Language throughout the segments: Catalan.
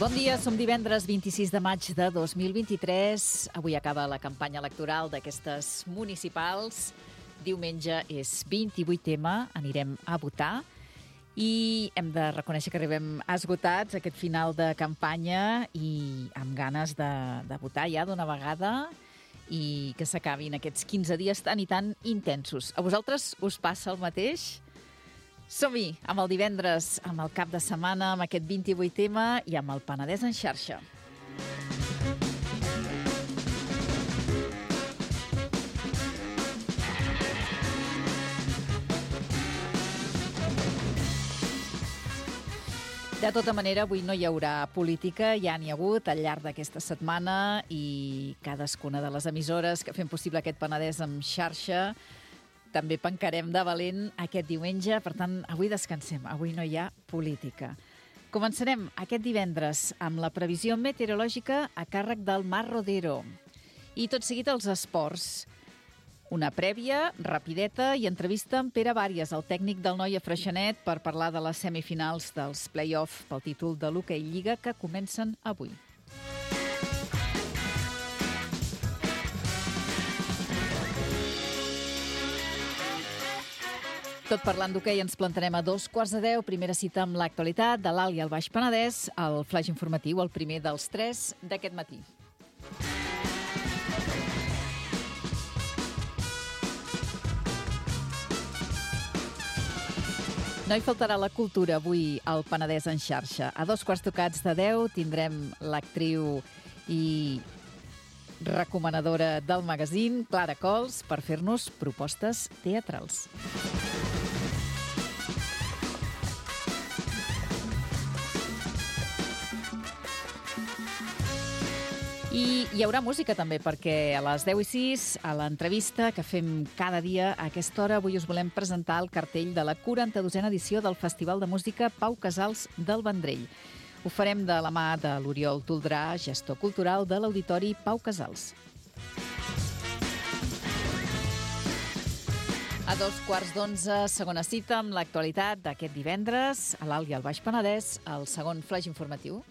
Bon dia, som divendres 26 de maig de 2023. Avui acaba la campanya electoral d'aquestes municipals. Diumenge és 28M, anirem a votar. I hem de reconèixer que arribem esgotats aquest final de campanya i amb ganes de votar ja d'una vegada i que s'acabin aquests 15 dies tan i tan intensos. A vosaltres us passa el mateix? Som-hi amb el divendres, amb el cap de setmana, amb aquest 28M i amb el Penedès en xarxa. De tota manera, avui no hi haurà política, ja n'hi ha hagut al llarg d'aquesta setmana i cadascuna de les emissores que fem possible aquest Penedès en xarxa també pencarem de valent aquest diumenge, per tant, avui descansem, avui no hi ha política. Començarem aquest divendres amb la previsió meteorològica a càrrec del Mar Rodero. I tot seguit els esports. Una prèvia, rapideta i entrevista amb Pere Bàries, el tècnic del Noia Freixenet, per parlar de les semifinals dels play-off pel títol de l'Hoquei Lliga que comencen avui. Tot parlant d'hoquei ens plantarem a 9:15, primera cita amb l'actualitat de l'Alt i el Baix Penedès, el flaix informatiu, el primer dels 3 d'aquest matí. No hi faltarà la cultura avui al Penedès en xarxa. A 9:15 tindrem l'actriu i recomanadora del magazín, Clara Cols, per fer-nos propostes teatrals. I hi haurà música també, perquè a les 10:06, a l'entrevista que fem cada dia a aquesta hora, avui us volem presentar el cartell de la 42a edició del Festival de Música Pau Casals del Vendrell. Ho farem de la mà de l'Oriol Toldrà, gestor cultural de l'Auditori Pau Casals. A 9:15, segona cita amb l'actualitat d'aquest divendres, a l'Alt i al Baix Penedès, el segon flaix informatiu.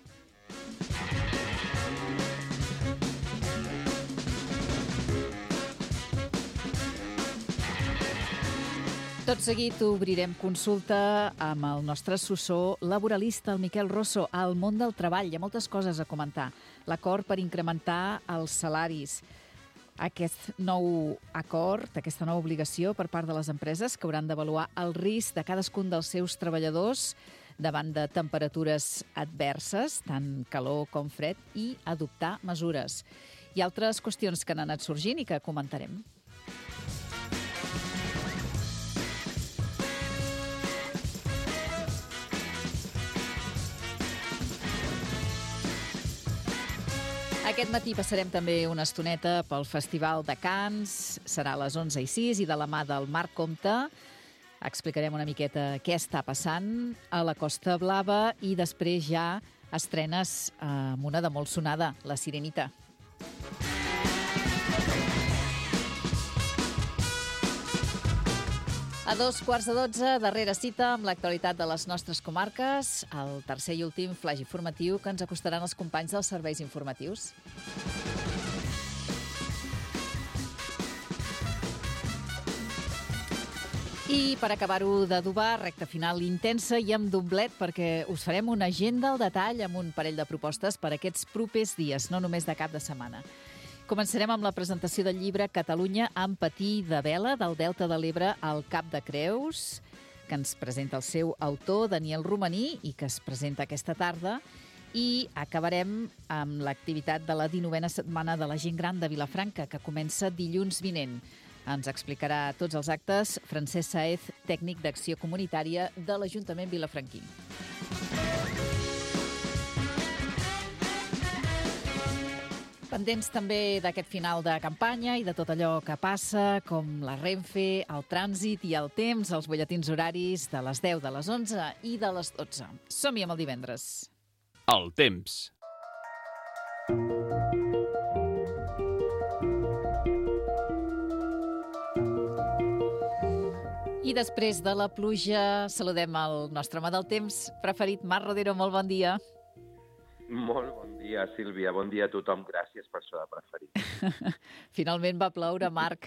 Tot seguit obrirem consulta amb el nostre assessor laboralista, el Miquel Rosso, al món del treball. Hi ha moltes coses a comentar. L'acord per incrementar els salaris, aquest nou acord, aquesta nova obligació per part de les empreses que hauran d'avaluar el risc de cadascun dels seus treballadors davant de temperatures adverses, tant calor com fred, i adoptar mesures. Hi ha altres qüestions que han anat sorgint i que comentarem. Aquest matí passarem també una estoneta pel Festival de Cants. Serà a les 11:06 i de la mà del Marc Comte explicarem una miqueta què està passant a la Costa Blava i després ja estrenes amb una de molt sonada, La Sirenita. A 9:15, darrera cita amb l'actualitat de les nostres comarques, el tercer i últim flaix informatiu que ens acostaran els companys dels serveis informatius. I per acabar-ho d'adobar, recta final intensa i amb doblet, perquè us farem una agenda al detall amb un parell de propostes per aquests propers dies, no només de cap de setmana. Començarem amb la presentació del llibre Catalunya amb patí de vela, del Delta de l'Ebre al Cap de Creus, que ens presenta el seu autor, Daniel Romaní, i que es presenta aquesta tarda. I acabarem amb l'activitat de la 19a setmana de la gent gran de Vilafranca, que comença dilluns vinent. Ens explicarà tots els actes Francesc Saez, tècnic d'acció comunitària de l'Ajuntament vilafranquí. Pendents també d'aquest final de campanya i de tot allò que passa, com la Renfe, el trànsit i el temps, els butlletins horaris de les 10, de les 11 i de les 12. Som-hi amb el divendres. El temps. I després de la pluja saludem el nostre home del temps preferit, Marc Rodero. Molt bon dia. Molt bon dia, Sílvia. Bon dia a tothom. Gràcies per això de preferir. Finalment va ploure, Marc.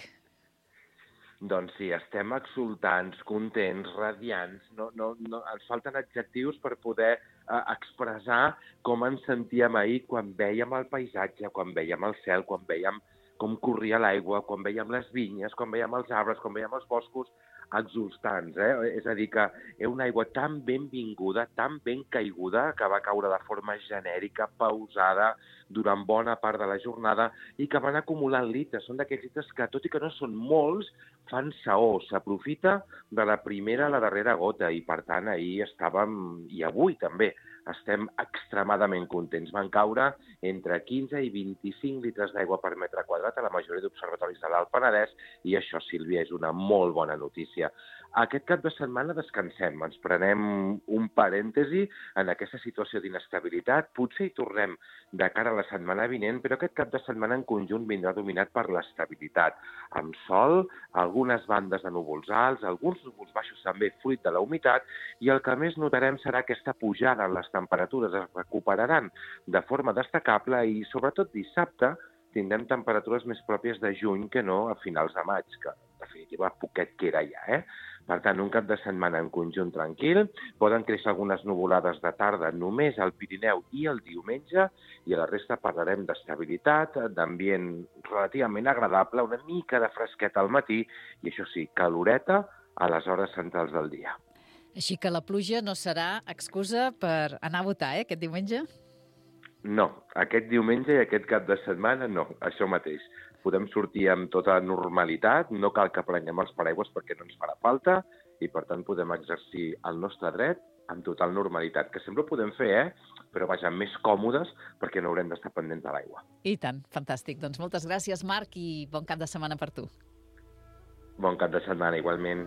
Doncs sí, estem exultants, contents, radiants. No, ens falten adjectius per poder expressar com ens sentíem ahir quan vèiem el paisatge, quan vèiem el cel, quan vèiem com corria l'aigua, quan vèiem les vinyes, quan vèiem els arbres, quan vèiem els boscos, exultants, És a dir, que era una aigua tan benvinguda, tan ben caiguda, que va caure de forma genèrica, pausada, durant bona part de la jornada, i que van acumulant litres. Són d'aquells litres que, tot i que no són molts, fan saó. S'aprofita de la primera a la darrera gota, i per tant ahir estàvem, i avui també, estem extremadament contents. Van caure entre 15 i 25 litres d'aigua per metre quadrat a la majoria d'observatoris de l'Alt Penedès, i això, Sílvia, és una molt bona notícia. Aquest cap de setmana descansem, ens prenem un parèntesi en aquesta situació d'inestabilitat. Potser hi tornem de cara a la setmana vinent, però aquest cap de setmana en conjunt vindrà dominat per l'estabilitat, amb sol, algunes bandes de núvols alts, alguns núvols baixos també fruit de la humitat, i el que més notarem serà aquesta pujada en les temperatures. Es recuperaran de forma destacable i, sobretot dissabte, tindrem temperatures més pròpies de juny que no a finals de maig, que en definitiva poquet que era ja, Per tant, un cap de setmana en conjunt tranquil, poden créixer algunes nuvolades de tarda només al Pirineu i el diumenge, i a la resta parlarem d'estabilitat, d'ambient relativament agradable, una mica de fresqueta al matí, i això sí, caloreta a les hores centrals del dia. Així que la pluja no serà excusa per anar a votar, aquest diumenge? No, aquest diumenge i aquest cap de setmana no, això mateix. Podem sortir amb tota normalitat, no cal que prenguem els paraigües perquè no ens farà falta, i per tant podem exercir el nostre dret amb total normalitat, que sempre ho podem fer, però vaja, més còmodes perquè no haurem d'estar pendents de l'aigua. I tant, fantàstic. Doncs moltes gràcies, Marc, i bon cap de setmana per tu. Bon cap de setmana, igualment.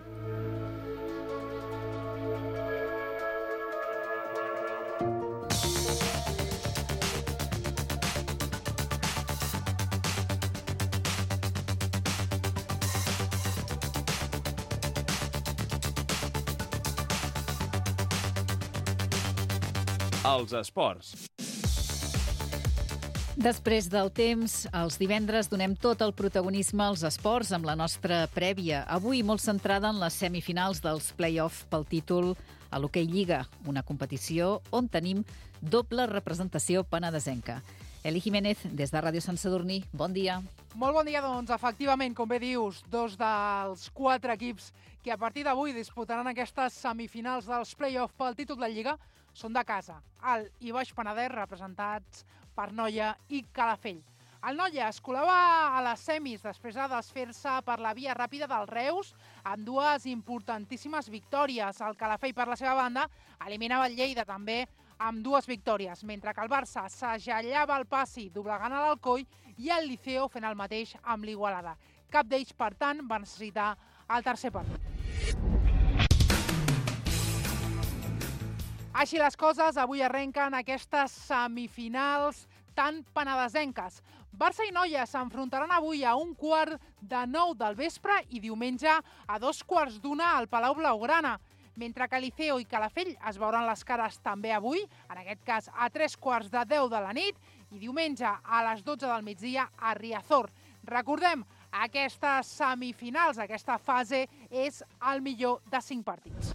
Els esports. Després del temps, els divendres donem tot el protagonisme als esports amb la nostra prèvia. Avui molt centrada en les semifinals dels play-off pel títol a l'Hoquei Lliga, una competició on tenim doble representació penedesenca. Eli Jiménez, des de Ràdio Sant Sadurní, bon dia. Molt bon dia, doncs, efectivament, com bé dius, dos dels 4 equips que a partir d'avui disputaran aquestes semifinals dels play-off pel títol de Lliga són de casa, Alt i Baix Penedès, representats per Noia i Calafell. El Noia es colava a les semis després de desfer-se per la via ràpida del Reus amb 2 importantíssimes victòries. El Calafell, per la seva banda, eliminava el Lleida també amb 2 victòries, mentre que el Barça s'agellava el passi doblegant a l'Alcoi i el Liceo fent el mateix amb l'Igualada. Cap d'ells, per tant, va necessitar el tercer partit. Així les coses, avui arrenquen aquestes semifinals tan penedesenques. Barça i Noia s'enfrontaran avui a 8:45 del vespre i diumenge a 2:15 al Palau Blaugrana, mentre que Liceo i Calafell es veuran les cares també avui, en aquest cas a 9:45 de la nit, i diumenge a les 12 del migdia a Riazor. Recordem, aquestes semifinals, aquesta fase, és el millor de 5 partits.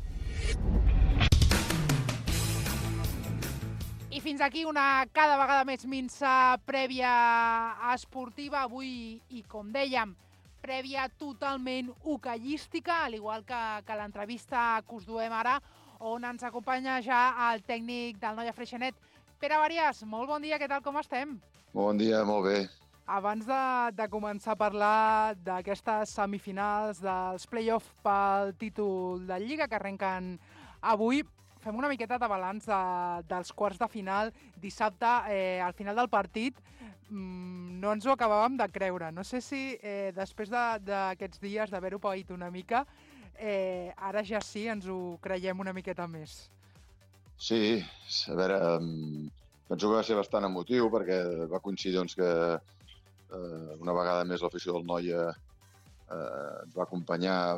I fins aquí una cada vegada més minsa prèvia esportiva avui i, com dèiem, prèvia totalment hoqueística, al igual que l'entrevista que us duem ara, on ens acompanya ja el tècnic del Noia Freixenet. Pere Varias, molt bon dia, què tal, com estem? Bon dia, molt bé. Abans de començar a parlar d'aquestes semifinals dels play-off pel títol de Lliga que arrenquen avui, fem una miqueta de balanç dels quarts de final. Dissabte, al final del partit, no ens ho acabàvem de creure. No sé si després d'aquests dies d'haver-ho paït una mica, ara ja sí ens ho creiem una miqueta més. Sí, a veure, penso que va ser bastant emotiu perquè va coincidir doncs, que una vegada més l'afició del Noia ens va acompanyar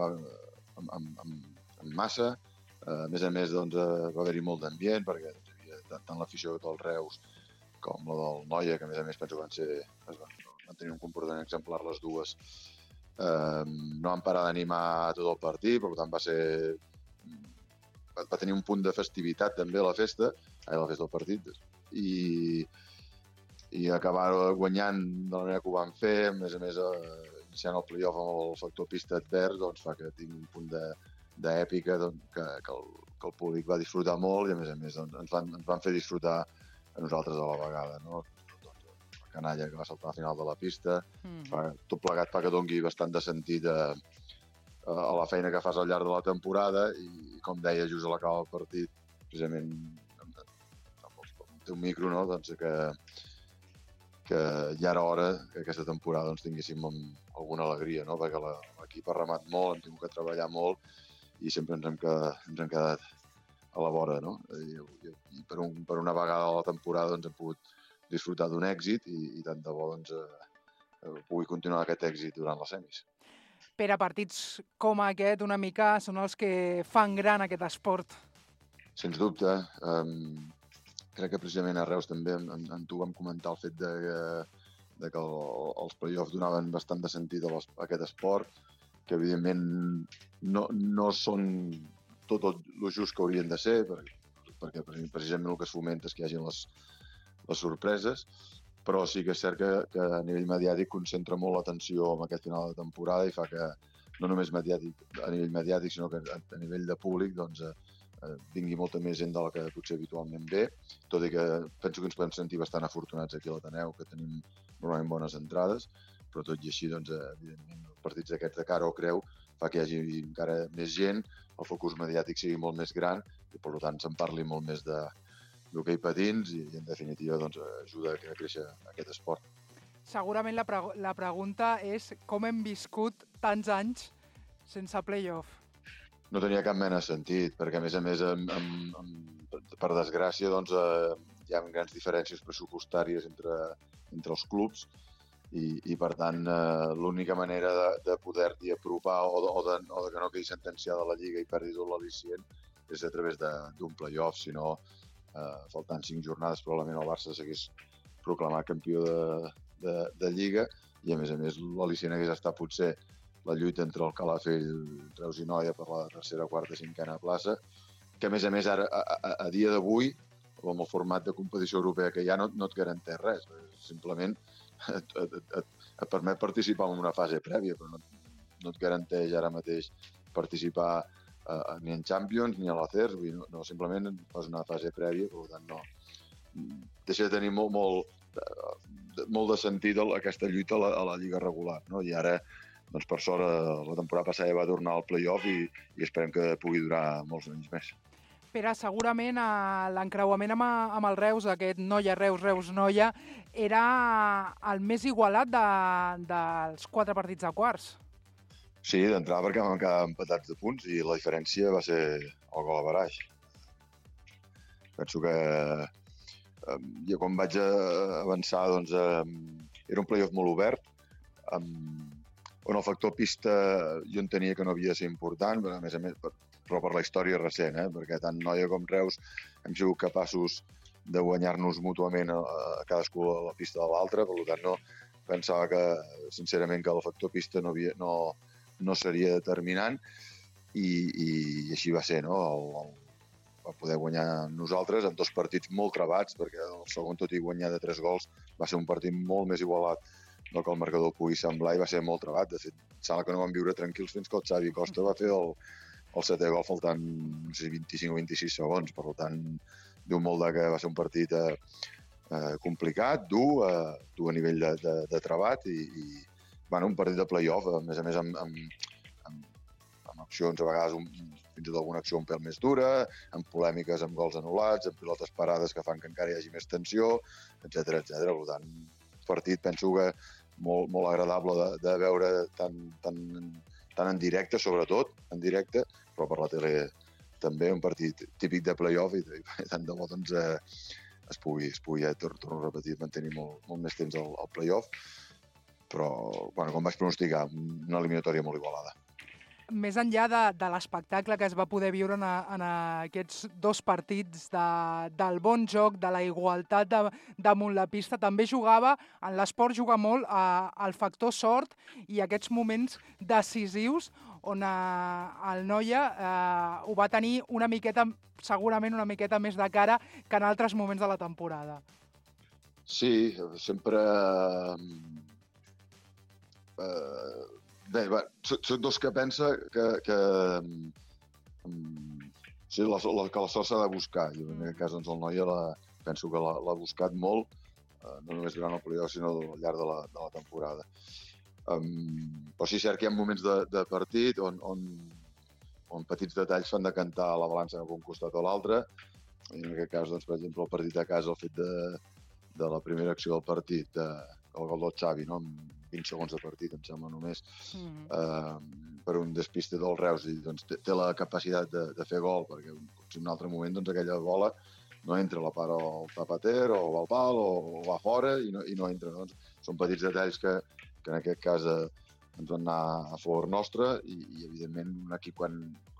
en massa. A més, doncs, va haver-hi molt d'ambient perquè tant l'afició del Reus com la del Noia, que a més penso que van tenir un comportament exemplar les dues. No van parar d'animar tot el partit, per tant va tenir un punt de festivitat també a la festa del partit, i acabar guanyant de la manera que ho van fer, a més, iniciant el play-off amb el factor pista advers, doncs fa que tingui un punt d'èpica que el públic va disfrutar molt i, a més, ens van fer disfrutar a nosaltres a la vegada, no? La canalla que va saltar a la final de la pista, tot plegat fa que doni bastant de sentit a la feina que fas al llarg de la temporada i, com deia, just a l'acabar el partit, precisament amb el teu micro, no? Doncs que ja era hora que aquesta temporada tinguéssim alguna alegria, no? Perquè l'equip ha remat molt, hem tingut que treballar molt i sempre ens hem quedat a la vora, no? I per una vegada a la temporada hem pogut disfrutar d'un èxit i tant de bo pugui continuar aquest èxit durant les semis. Per a partits com aquest, una mica, són els que fan gran aquest esport. Sens dubte. Crec que precisament a Reus també en tu vam comentar el fet de que els play-offs donaven bastant de sentit a aquest esport, que evidentment no són tot el just que haurien de ser, perquè precisament el que es fomenta és que hi hagin les sorpreses, però sí que és cert que a nivell mediàtic concentra molt l'atenció en aquest final de temporada i fa que no només a nivell mediàtic, sinó que a nivell de públic vingui molta més gent de la que potser habitualment ve, tot i que penso que ens podem sentir bastant afortunats aquí a l'Ateneu, que tenim normalment bones entrades, però tot i així, evidentment, partits d'aquests de cara o creu fa que hi hagi encara més gent, el focus mediàtic sigui molt més gran i, per tant, se'n parli molt més d'hoquei patins i, en definitiva, ajuda a créixer aquest esport. Segurament la pregunta és com hem viscut tants anys sense play-off? No tenia cap mena de sentit, perquè, a més, per desgràcia, hi ha grans diferències pressupostàries entre els clubs i per tant, l'única manera de poder-t'hi apropar o de que no quedi sentenciada la Lliga i perdi tot l'al·licient és a través d'un play-off, si no, faltant 5 jornades, probablement el Barça s'hagués proclamat campió de Lliga i, a més, l'al·licient hagués estat potser la lluita entre el Calafell, Reus i Noia per la tercera, quarta, cinquena plaça, que, a més, ara, a dia d'avui, amb el format de competició europea que hi ha, no et garanteix res. Simplement et permet participar en una fase prèvia, però no et garanteix ara mateix participar ni en Champions ni a l'Acers, simplement fas una fase prèvia, per tant, no. Deixa de tenir molt de sentit aquesta lluita a la Lliga regular, no? I ara, per sort, la temporada passada ja va tornar al play-off i esperem que pugui durar molts anys més. Pere, segurament l'encreuament amb el Reus, aquest Noia-Reus, Reus-Noia, era el més igualat dels 4 partits de quarts. Sí, d'entrada perquè vam quedar empatats de punts i la diferència va ser el gol a baraix. Penso que jo quan vaig avançar era un play-off molt obert, on el factor pista jo entenia que no havia de ser important, però a més, però per la història recent, perquè tant Noia com Reus hem sigut capaços de guanyar-nos mútuament a cadascú a la pista de l'altre, per tant pensava que, sincerament, que el factor pista no seria determinant i així va ser, no? Va poder guanyar nosaltres en 2 partits molt trebats, perquè el segon, tot i guanyar de 3 gols, va ser un partit molt més igualat del que el marcador pugui semblar i va ser molt trebat. De fet, sembla que no vam viure tranquils fins que el Xavi Costa va fer el 7è gol faltant, no sé, 25 o 26 segons. Per tant, diu molt que va ser un partit complicat, dur a nivell de trebat i un partit de play-off, a més amb accions, a vegades fins i tot alguna acció un pèl més dura, amb polèmiques, amb gols anul·lats, amb pilotes parades que fan que encara hi hagi més tensió, etc. Per tant, partit, penso que molt agradable de veure tant en directe, sobretot en directe, però per la tele també, un partit típic de play-off i tant de bo es pugui, torno a repetir, mantenir molt més temps al play-off, però, com vaig pronosticar, una eliminatòria molt igualada. més enllà de l'espectacle que es va poder viure en aquests 2 partits, del bon joc, de la igualtat damunt la pista, també jugava, en l'esport juga molt el factor sort i aquests moments decisius on el Noia ho va tenir segurament una miqueta més de cara que en altres moments de la temporada. Sí, sempre... Bé, soc dels que pensa que sí, la sort s'ha de buscar. I en aquest cas, doncs, el Noia penso que l'ha buscat molt, no només durant el període, sinó al llarg de la temporada. Però sí, és cert que hi ha moments de partit on petits detalls fan decantar la balança cap un costat o l'altre. I en aquest cas, doncs, per exemple, el partit a casa, el fet de la primera acció del partit, el gol del Xavi, no? Amb 20 segons de partit, em sembla només, per un despiste del Reus, i doncs, té la capacitat de fer gol, perquè en un altre moment doncs, aquella bola no entra, la para el tapater o al pal o va fora i no entra. Doncs, són petits detalls que en aquest cas ens van anar a favor nostre i evidentment, un equip quan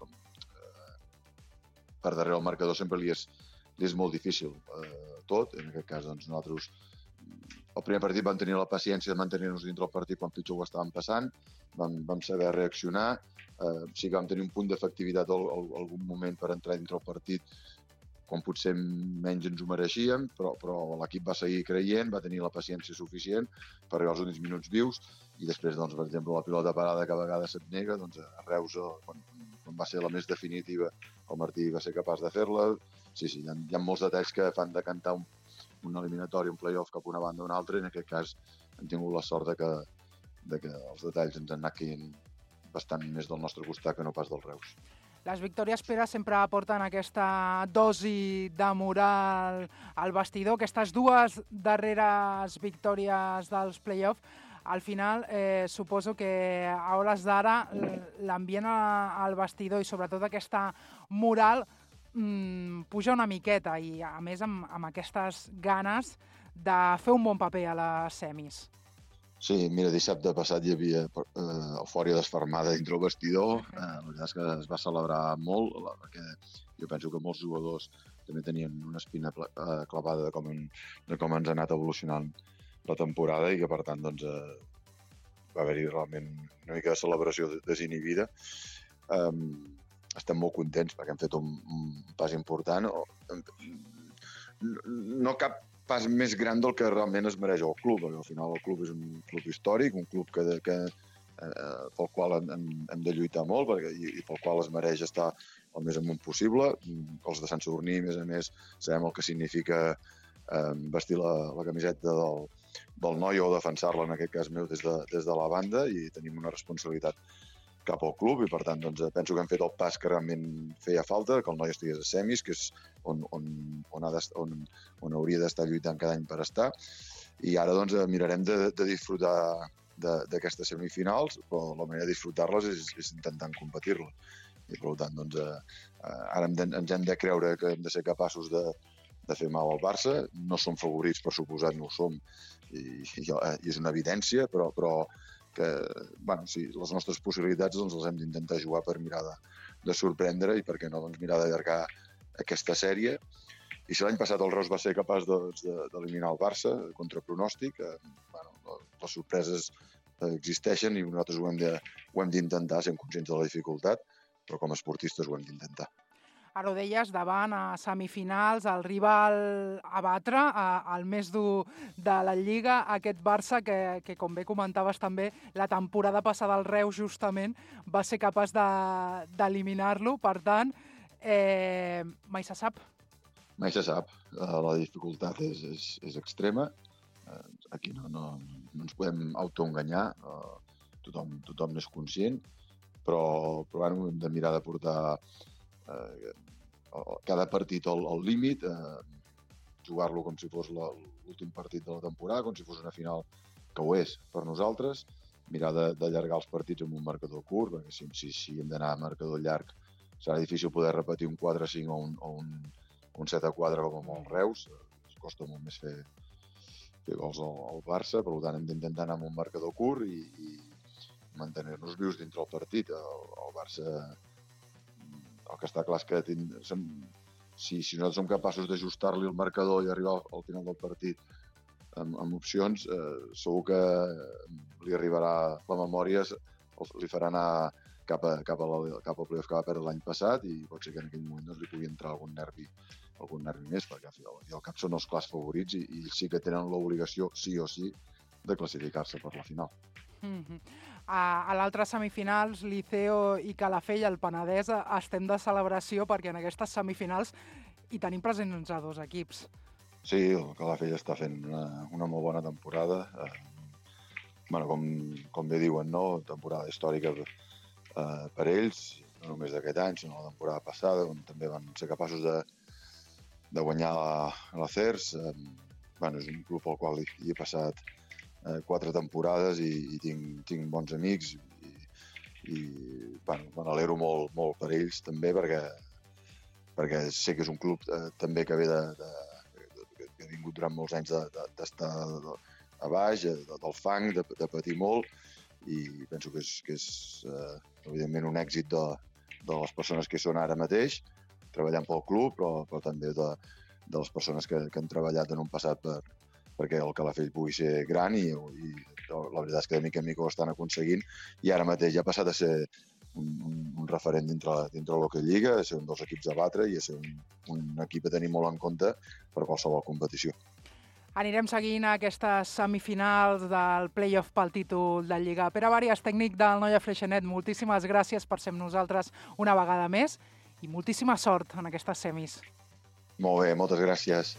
per darrere el marcador sempre li és molt difícil tot. En aquest cas, doncs, nosaltres el primer partit vam tenir la paciència de mantenir-nos dintre el partit quan pitjor ho estàvem passant, vam saber reaccionar, sí que vam tenir un punt d'efectivitat algun moment per entrar dintre el partit quan potser menys ens ho mereixíem, però l'equip va seguir creient, va tenir la paciència suficient per arribar als últims minuts vius i després, doncs, per exemple, la pilota parada que a vegades se't nega, doncs, a Reus, quan va ser la més definitiva, el Martí va ser capaç de fer-la. Sí, hi ha molts detalls que fan decantar un eliminatori, un play-off cap a una banda o una altra, i en aquest cas hem tingut la sort de que els detalls ens han anat caient bastant més del nostre costat que no pas del Reus. Les victòries, Pere, sempre aporten aquesta dosi de moral al vestidor. Aquestes 2 darreres victòries dels play-off, al final suposo que a hores d'ara l'ambient al vestidor i sobretot aquesta moral puja una miqueta i, a més, amb aquestes ganes de fer un bon paper a les semis. Sí, mira, dissabte passat hi havia eufòria desfermada dintre el vestidor. La veritat és que es va celebrar molt, perquè jo penso que molts jugadors també tenien una espina clavada de com ens ha anat evolucionant la temporada i que, per tant, doncs, va haver-hi realment una mica de celebració desinhibida. Estem molt contents perquè hem fet un pas important. No cap pas més gran del que realment es mereix el club, perquè al final el club és un club històric, un club pel qual hem de lluitar molt i pel qual es mereix estar el més amunt possible. Els de Sant Sadurní, a més, sabem el que significa vestir la camiseta del Noia o defensar-la, en aquest cas meu, des de la banda, i tenim una responsabilitat cap al club i, per tant, doncs, penso que hem fet el pas que realment feia falta, que el Noia estigués a semis, que és on hauria d'estar lluitant cada any per estar. I ara doncs, mirarem de disfrutar d'aquestes semifinals, però la manera de disfrutar-les és intentant competir-les. I, per tant, doncs, ara ens hem de creure que hem de ser capaços de fer mal al Barça. No som favorits, per suposat, no ho som, i és una evidència, però que, sí, les nostres possibilitats doncs, les hem d'intentar jugar per mirar de sorprendre i, per què no, doncs, mirar d'allargar aquesta sèrie. I si l'any passat el Reus va ser capaç d'eliminar el Barça contra pronòstic, les sorpreses existeixen i nosaltres ho hem d'intentar, sent conscients de la dificultat, però com a esportistes ho hem d'intentar. Ara ho deies, davant a semifinals, el rival a batre, el més dur de la Lliga, aquest Barça que, com bé comentaves també, la temporada passada el Reus justament va ser capaç d'eliminar-lo. Per tant, mai se sap. Mai se sap. La dificultat és extrema. Aquí no ens podem autoenganyar. Tothom n'és conscient, però hem de mirar de portar cada partit al límit, jugar-lo com si fos l'últim partit de la temporada, com si fos una final, que ho és per nosaltres, mirar d'allargar els partits amb un marcador curt, perquè si hem d'anar a marcador llarg serà difícil poder repetir un 4-5 o un 7-4 com amb el Reus. Es costa molt més fer gols al Barça, per tant hem d'intentar anar amb un marcador curt i mantenir-nos vius dintre el partit. El Barça, el que està clar és que si nosaltres som capaços d'ajustar-li el marcador i arribar al final del partit amb opcions, segur que li arribarà la memòria, li farà anar cap al playoff que va perdre l'any passat, i pot ser que en aquell moment li pugui entrar algun nervi més, perquè al cap són els clars favorits i sí que tenen l'obligació, sí o sí, de classificar-se per la final. A l'altre semifinals, Liceo i Calafell, el Penedès, estem de celebració perquè en aquestes semifinals hi tenim presents a dos equips. Sí, el Calafell està fent una molt bona temporada. Com bé diuen, no? Temporada històrica per ells, no només d'aquest any, sinó la temporada passada, on també van ser capaços de guanyar la CERS. És un club al qual hi he passat 4 temporades i tinc bons amics i me n'alegro molt per ells també, perquè sé que és un club també que ve que ha vingut durant molts anys d'estar a baix, del fang, de patir molt, i penso que és evidentment un èxit de les persones que hi són ara mateix, treballant pel club, però també de les persones que han treballat en un passat perquè el Calafell pugui ser gran, i la veritat és que de mica en mica ho estan aconseguint, i ara mateix ja ha passat a ser un referent dintre l'Hockey Lliga, a ser un dels equips a batre i a ser un equip a tenir molt en compte per qualsevol competició. Anirem seguint aquestes semifinals del play-off pel títol de Lliga. Pere Bàrias, tècnic del Noia Freixenet, moltíssimes gràcies per ser amb nosaltres una vegada més i moltíssima sort en aquestes semis. Molt bé, moltes gràcies.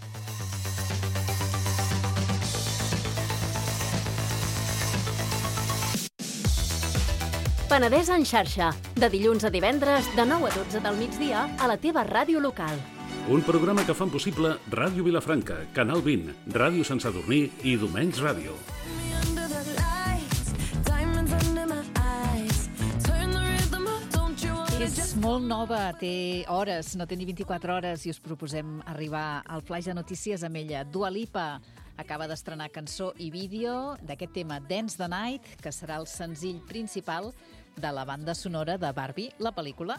Penedès en xarxa, de dilluns a divendres, de 9 a 12 del migdia, a la teva ràdio local. Un programa que fan possible Ràdio Vilafranca, Canal 20, Ràdio Sant Sadurní i Domenys Ràdio. És molt nova, té hores, no té ni 24 hores, i us proposem arribar al flaix de notícies amb ella. Dua Lipa acaba d'estrenar cançó i vídeo d'aquest tema Dance the Night, que serà el senzill principal de la banda sonora de Barbie, la pel·lícula.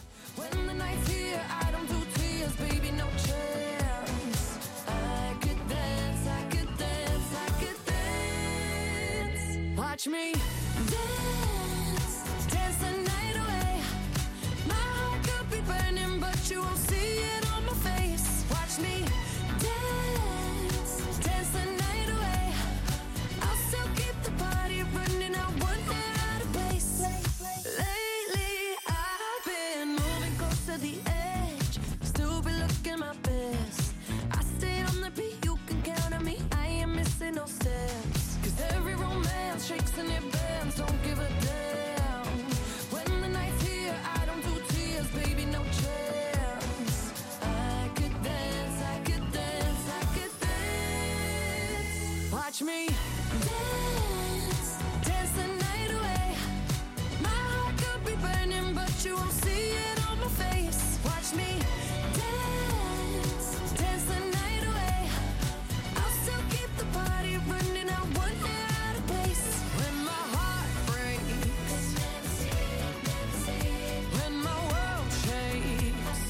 Watch me dance, dance the night away. My heart could be burning, but you won't see it on my face. Watch me dance, dance the night away. I'll still keep the party running, I won't get out of place. Lately I've been moving close to the edge, still be looking my best. I stay on the beat, you can count on me, I ain't missing no steps. Cause every romance shakes and it bends, don't give a damn. When the night's here, I don't do tears, baby, no chance. I could dance, I could dance, I could dance. Watch me dance, dance the night away. My heart could be burning, but you won't see it on my face. Watch me dance, dance the night away. I'll still keep the party running, I won't get out of place. When my heart breaks, when my world shakes.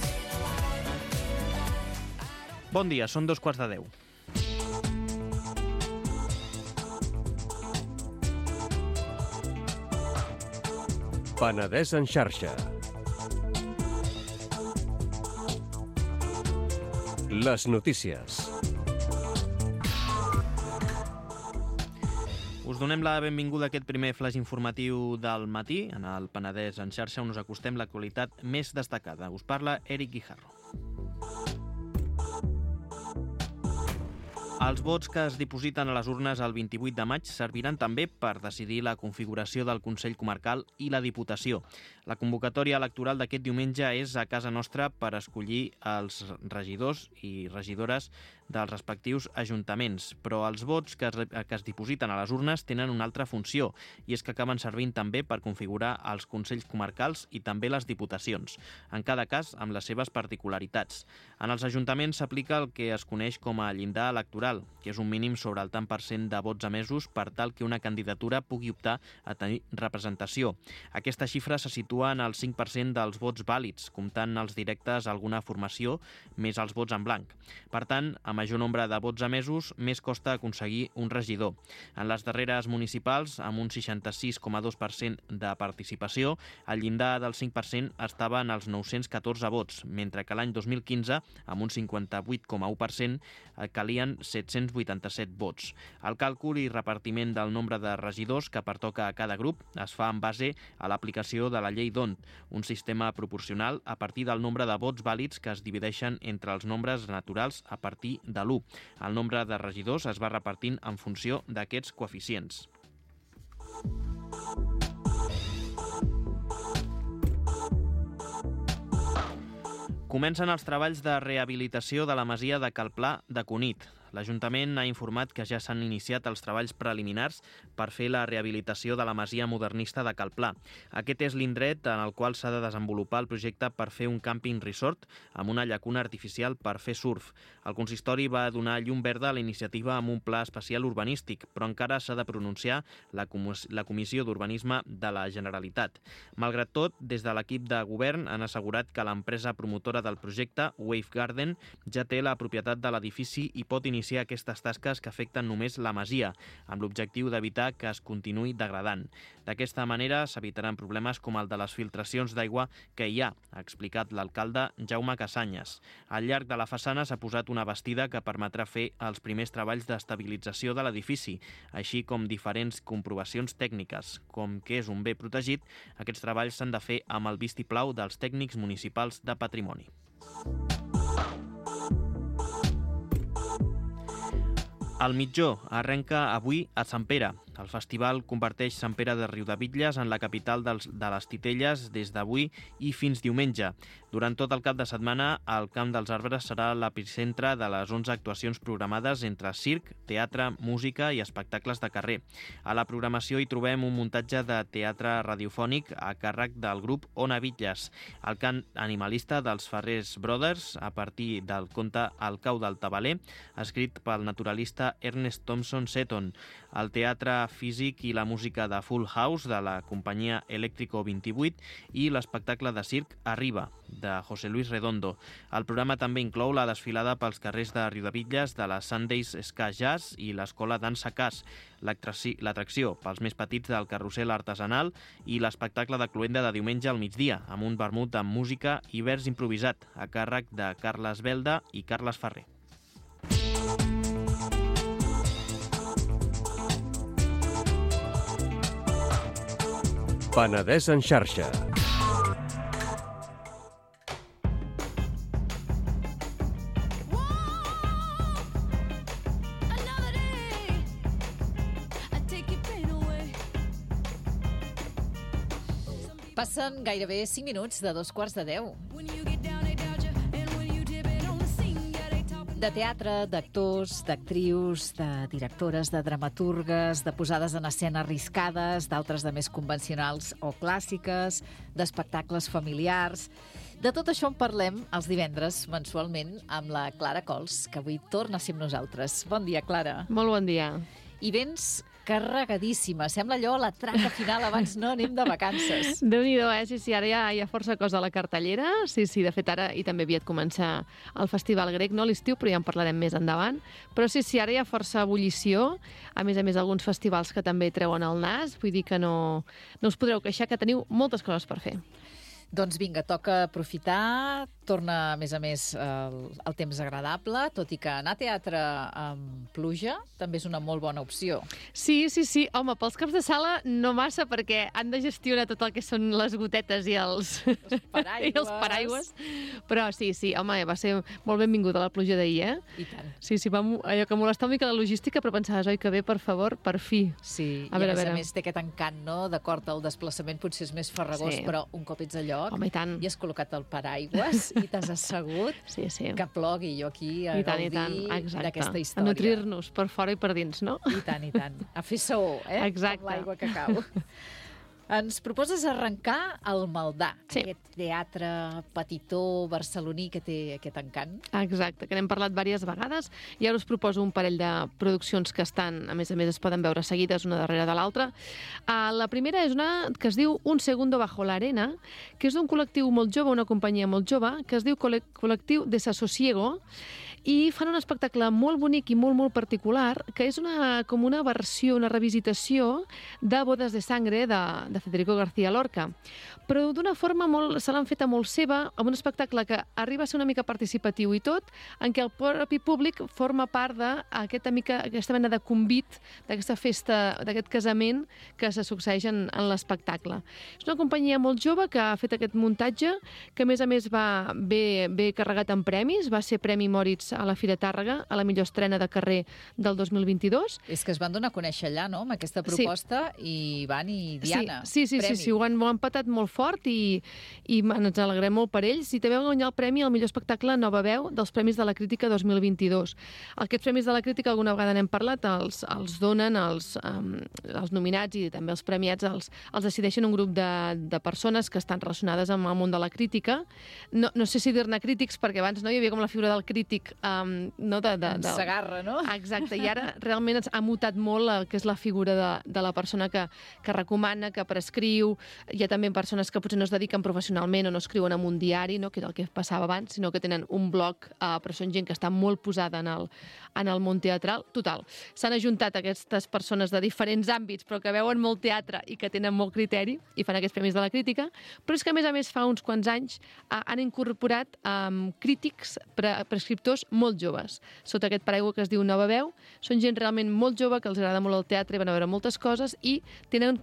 Bon dia, són 2:15. Penedès en xarxa. Les notícies. Us donem la benvinguda a aquest primer flash informatiu del matí. En el Penedès en xarxa on us acostem l'actualitat més destacada. Us parla Eric Guijarro. Els vots que es dipositen a les urnes el 28 de maig serviran també per decidir la configuració del Consell Comarcal i la Diputació. La convocatòria electoral d'aquest diumenge és a casa nostra per escollir els regidors i regidores dels respectius ajuntaments, però els vots que es dipositen a les urnes tenen una altra funció, i és que acaben servint també per configurar els Consells Comarcals i també les Diputacions, en cada cas amb les seves particularitats. En els ajuntaments s'aplica el que es coneix com a llindar electoral, electoral, que és un mínim sobre el tant per cent de vots emesos per tal que una candidatura pugui optar a tenir representació. Aquesta xifra se situa en el 5% dels vots vàlids, comptant els directes a alguna formació, més els vots en blanc. Per tant, a major nombre de vots emesos, més costa aconseguir un regidor. En les darreres municipals, amb un 66,2% de participació, el llindar del 5% estava en els 914 vots, mentre que l'any 2015, amb un 58,1%, calien 787 vots. El càlcul i repartiment del nombre de regidors que pertoca a cada grup es fa en base a l'aplicació de la llei d'Hondt, un sistema proporcional a partir del nombre de vots vàlids que es divideixen entre els nombres naturals a partir de l'1. El nombre de regidors es va repartint en funció d'aquests coeficients. Comencen els treballs de rehabilitació de la masia de Cal Pla de Cunit. L'Ajuntament ha informat que ja s'han iniciat els treballs preliminars per fer la rehabilitació de la masia modernista de Cal Pla. Aquest és l'indret en el qual s'ha de desenvolupar el projecte per fer un camping resort amb una llacuna artificial per fer surf. El consistori va donar llum verda a la iniciativa amb un pla especial urbanístic, però encara s'ha de pronunciar la Comissió d'Urbanisme de la Generalitat. Malgrat tot, des de l'equip de govern han assegurat que l'empresa promotora del projecte, Wave Garden, ja té la propietat de l'edifici i pot iniciar aquestes tasques que afecten només la masia, amb l'objectiu d'evitar que es continuï degradant. D'aquesta manera s'evitaran problemes com el de les filtracions d'aigua que hi ha, ha explicat l'alcalde Jaume Casanyes. Al llarg de la façana s'ha posat una bastida que permetrà fer els primers treballs d'estabilització de l'edifici, així com diferents comprovacions tècniques. Com que és un bé protegit, aquests treballs s'han de fer amb el vistiplau dels tècnics municipals de patrimoni. El Mitjó arrenca avui a Sant Pere. El festival converteix Sant Pere de Riudebitlles en la capital de les Titelles des d'avui i fins diumenge. Durant tot el cap de setmana, el Camp dels Arbres serà l'epicentre de les 11 actuacions programades entre circ, teatre, música i espectacles de carrer. A la programació hi trobem un muntatge de teatre radiofònic a càrrec del grup Ona Bitlles, el cant animalista dels Ferrers Brothers a partir del conte El cau del tabaler, escrit pel naturalista Ernest Thompson Seton, el teatre físic i la música de Full House de la companyia Eléctrico 28 i l'espectacle de circ Arriba, de José Luis Redondo. El programa també inclou la desfilada pels carrers de Riudebitlles de la Sundays Ska Jazz i l'Escola Dansa Cas, l'atracció pels més petits del carrusel artesanal i l'espectacle de cloenda de diumenge al migdia, amb un vermut amb música i vers improvisat, a càrrec de Carles Belda i Carles Ferrer. Penedès en xarxa. Passen gairebé 5 minuts de 2:15. De teatre, d'actors, d'actrius, de directores, de dramaturgues, de posades en escena arriscades, d'altres de més convencionals o clàssiques, d'espectacles familiars. De tot això en parlem els divendres mensualment amb la Clara Cols, que avui torna a ser amb nosaltres. Bon dia, Clara. Molt bon dia. I vens carregadíssima. Sembla allò la traca final abans no anem de vacances. Déu-n'hi-do, Sí, ara hi ha força cosa a la cartellera. Sí, de fet, ara i també aviat comença el Festival Grec, no a l'estiu, però ja en parlarem més endavant. Però sí, ara hi ha força ebullició. A més, alguns festivals que també treuen el nas. Vull dir que no us podreu queixar, que teniu moltes coses per fer. Doncs vinga, toca aprofitar. Torna, a més, el temps agradable, tot i que anar a teatre amb pluja també és una molt bona opció. Sí. Home, pels caps de sala no massa, perquè han de gestionar tot el que són les gotetes i els paraigües. Però sí, home, va ser molt benvinguda la pluja d'ahir, I tant. Sí, allò que molestava una mica la logística, però pensaves, oi, que bé, per favor, per fi. Sí, a més té aquest encant, no? D'acord, el desplaçament potser és més farragós, però un cop ets a lloc, home, i tant, i has col·locat el paraigües i t'has assegut, que plogui, jo aquí a gaudir d'aquesta història. A nutrir-nos per fora i per dins, no? I tant. A fer saó, Exacte. Com l'aigua que cau. Ens proposes arrencar al Maldà, Sí. aquest teatre petitó barceloní que té aquest encant. Exacte, que n'hem parlat diverses vegades i ara us proposo un parell de produccions que estan, a més, es poden veure seguides una darrere de l'altra. La primera és una que es diu Un segundo bajo la arena, que és d'un col·lectiu molt jove, una companyia molt jove, que es diu Col·lectiu Desasosiego, i fan un espectacle molt bonic i molt, molt particular, que és com una versió, una revisitació de Bodes de Sangre de Federico García Lorca. Però d'una forma se l'han feta molt seva, amb un espectacle que arriba a ser una mica participatiu i tot, en què el propi públic forma part d'aquesta mena de convit, d'aquesta festa, d'aquest casament que se succeeix en l'espectacle. És una companyia molt jove que ha fet aquest muntatge, que a més va bé carregat en premis, va ser Premi Moritz a la Fira Tàrrega, a la millor estrena de carrer del 2022. És que es van donar a conèixer allà, no?, amb aquesta proposta, i Ivan i Diana. Sí, ho han patat molt fort i ens alegrem molt per ells. I també van guanyar el premi al millor espectacle Nova Veu dels Premis de la Crítica 2022. Aquests Premis de la Crítica, alguna vegada n'hem parlat, els donen els nominats i també els premiats, els decideixen un grup de persones que estan relacionades amb el món de la crítica. No sé si dir-ne crítics, perquè abans no hi havia com la figura del crític Segarra, no? Exacte, i ara realment ha mutat molt el que és la figura de la persona que recomana, que prescriu. Hi ha també persones que potser no es dediquen professionalment o no escriuen en un diari, no?, que era el que passava abans, sinó que tenen un blog, però són gent que està molt posada en el món teatral. Total, s'han ajuntat aquestes persones de diferents àmbits, però que veuen molt teatre i que tenen molt criteri i fan aquests premis de la crítica, però és que a més fa uns quants anys han incorporat crítics, prescriptors molt joves, sota aquest paraigua que es diu Nova Veu. Són gent realment molt jove, que els agrada molt el teatre i van a veure moltes coses, i tenen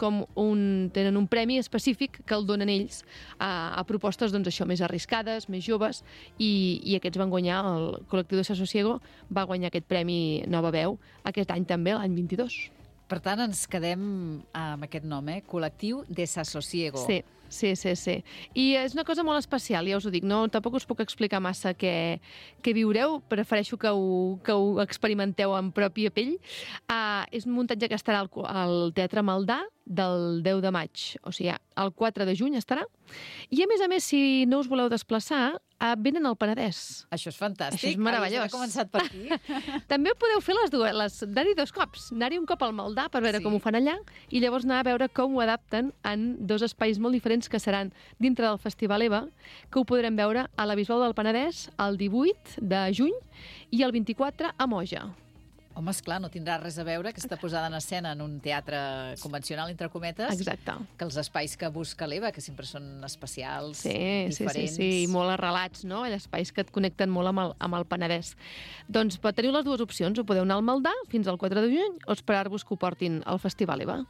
un premi específic que el donen ells a propostes, doncs això, més arriscades, més joves, i aquests van guanyar, el col·lectiu de Desasosiego va guanyar aquest premi Nova Veu aquest any també, l'any 22. Per tant, ens quedem amb aquest nom, Col·lectiu Desasosiego. Sí. I és una cosa molt especial, ja us ho dic, tampoc us puc explicar massa què viureu, prefereixo que ho experimenteu en pròpia pell. És un muntatge que estarà al Teatre Maldà del 10 de maig, o sigui, el 4 de juny estarà. I a més, si no us voleu desplaçar, venen al Penedès. Això és fantàstic. Això és meravellós. Ha començat per aquí. També podeu fer anar-hi 2 cops. Anar-hi un cop al Maldà per veure com ho fan allà i llavors anar a veure com ho adapten en 2 espais molt diferents que seran dintre del Festival EVA, que ho podrem veure a la Bisbal del Penedès el 18 de juny i el 24 a Moja. Home, esclar, no tindrà res a veure aquesta posada en escena en un teatre convencional, entre cometes, exacte, que els espais que busca l'EVA, que sempre són especials, diferents. Sí, i molt arrelats, no? Espais que et connecten molt amb el Penedès. Doncs teniu les 2 opcions, o podeu anar al Maldà fins al 4 de juny o esperar-vos que ho portin al Festival EVA.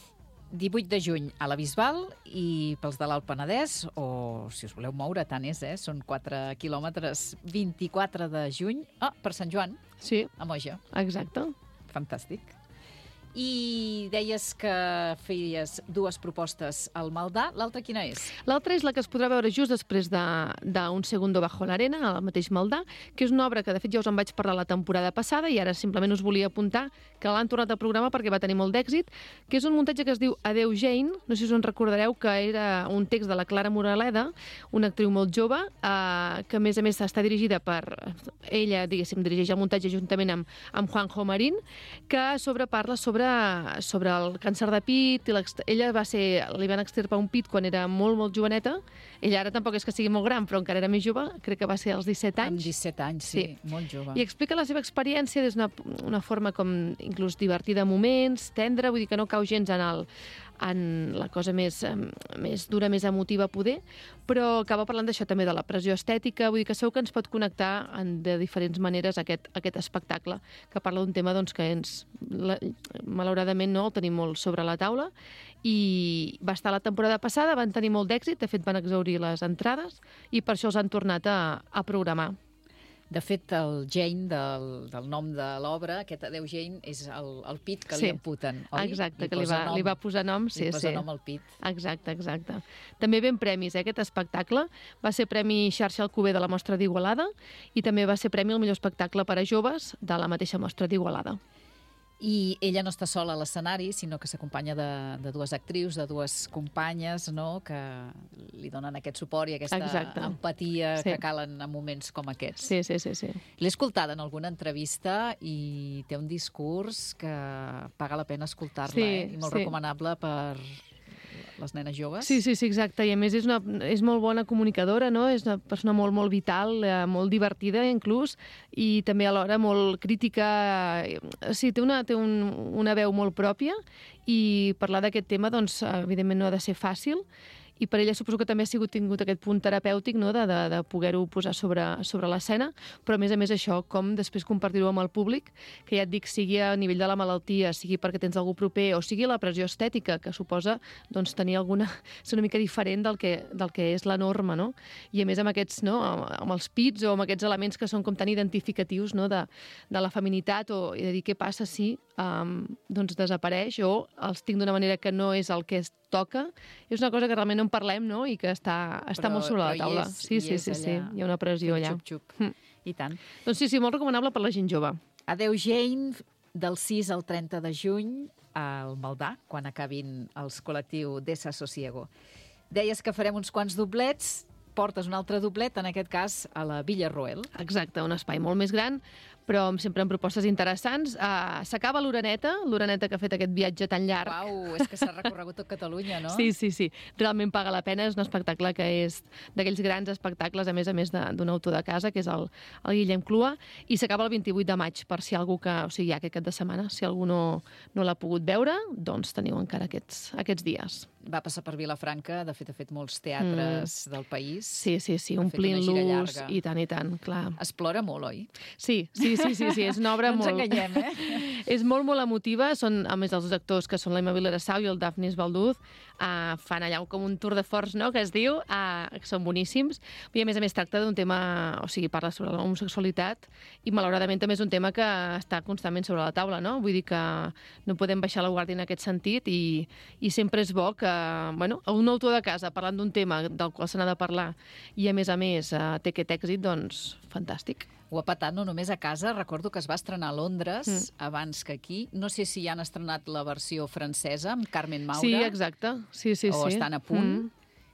18 de juny a la Bisbal, i pels de l'Alt Penedès, o si us voleu moure, tant és, són 4 quilòmetres, 24 de juny, per Sant Joan, a Moja. Exacte. Fantàstic. I deies que feies 2 propostes al Maldà. L'altra quina és? L'altra és la que es podrà veure just després d'Un segundo bajo la arena, al mateix Maldà, que és una obra que de fet ja us en vaig parlar la temporada passada i ara simplement us volia apuntar que l'han tornat a programar perquè va tenir molt d'èxit, que és un muntatge que es diu Adeu Jane. No sé si us en recordareu, que era un text de la Clara Moraleda, una actriu molt jove, que a més està dirigida per ella, diguéssim, dirigeix el muntatge juntament amb Juanjo Marín, que parla sobre el càncer de pit. Ella li van extirpar un pit quan era molt, molt joveneta. Ella ara tampoc és que sigui molt gran, però encara era més jove, crec que va ser als 17 anys. Amb 17 anys, sí, molt jove. I explica la seva experiència des d'una forma com inclús divertida a moments, tendra, vull dir que no cau gens en la cosa més dura, més emotiva poder, però acaba parlant d'això també, de la pressió estètica. Vull dir que segur que ens pot connectar de diferents maneres aquest espectacle, que parla d'un tema que malauradament no el tenim molt sobre la taula, i va estar la temporada passada, van tenir molt d'èxit, de fet van exhaurir les entrades i per això els han tornat a programar. De fet, el Jane del nom de l'obra, aquest Adeu Jane, és el pit que li amputen, oi? Exacte, que li va posar nom. Li posa nom al pit. Exacte. També ben premis, aquest espectacle. Va ser Premi Xarxa Alcover de la Mostra d'Igualada i també va ser premi al millor espectacle per a joves de la mateixa Mostra d'Igualada. I ella no està sola a l'escenari, sinó que s'acompanya de dues actrius, de dues companyes, no?, que li donen aquest suport i aquesta empatia que calen en moments com aquests. Sí. L'he escoltada en alguna entrevista i té un discurs que paga la pena escoltar-la, i molt recomanable per les nenes joves. Sí, exacte. I a més és molt bona comunicadora, no? És una persona molt vital, molt divertida inclús, i també alhora molt crítica. Sí, té una veu molt pròpia, i parlar d'aquest tema, doncs, evidentment no ha de ser fàcil, i per ella suposo que també ha tingut aquest punt terapèutic, no?, de poder-ho posar sobre l'escena, però a més això, com després compartir-ho amb el públic, que ja et dic, sigui a nivell de la malaltia, sigui perquè tens algú proper, o sigui la pressió estètica, que suposa doncs, ser una mica diferent del que és la norma, no? I a més amb aquests, no?, amb els pits o amb aquests elements que són com tan identificatius, no?, de la feminitat, o de dir què passa si doncs desapareix o els tinc d'una manera que no és el que es toca. És una cosa que realment no en parlem, no?, i que està molt sobre la taula. Sí, hi ha una pressió allà. Xup. I tant. Doncs sí, molt recomanable per la gent jove. Adeu, Jane, del 6 al 30 de juny al Maldà, quan acabin els col·lectiu Desasosiego. Deies que farem uns quants doblets, portes un altre doblet, en aquest cas a la Villarroel. Exacte, un espai molt més gran, però sempre amb propostes interessants. S'acaba l'Oreneta que ha fet aquest viatge tan llarg. Uau, és que s'ha recorregut tot Catalunya, no? Sí. Realment paga la pena. És un espectacle que és d'aquells grans espectacles, a més d'un autor de casa, que és el Guillem Clua, i s'acaba el 28 de maig, per si algú ja aquest cap de setmana, si algú no l'ha pogut veure, doncs teniu encara aquests dies. Va passar per Vilafranca, de fet ha fet molts teatres del país. Sí, omplint-los, i tant, clar. Es plora molt, oi? Sí, és una obra molt... No ens enganyem, És molt emotiva. Són, a més, els dos actors, que són l'Emma Vilarassau i el Dafnis Balduz, fan allà com un tour de force, no?, que es diu, que són boníssims. I a més tracta d'un tema, parla sobre l'homosexualitat, i malauradament també és un tema que està constantment sobre la taula, no? Vull dir que no podem baixar la guàrdia en aquest sentit, i sempre és bo que, un autor de casa parlant d'un tema del qual se n'ha de parlar, i a més té aquest èxit, doncs fantàstic. Ho ha patat no només a casa, recordo que es va estrenar a Londres abans que aquí. No sé si ja han estrenat la versió francesa amb Carmen Maura. Sí, exacte. Sí. O estan a punt.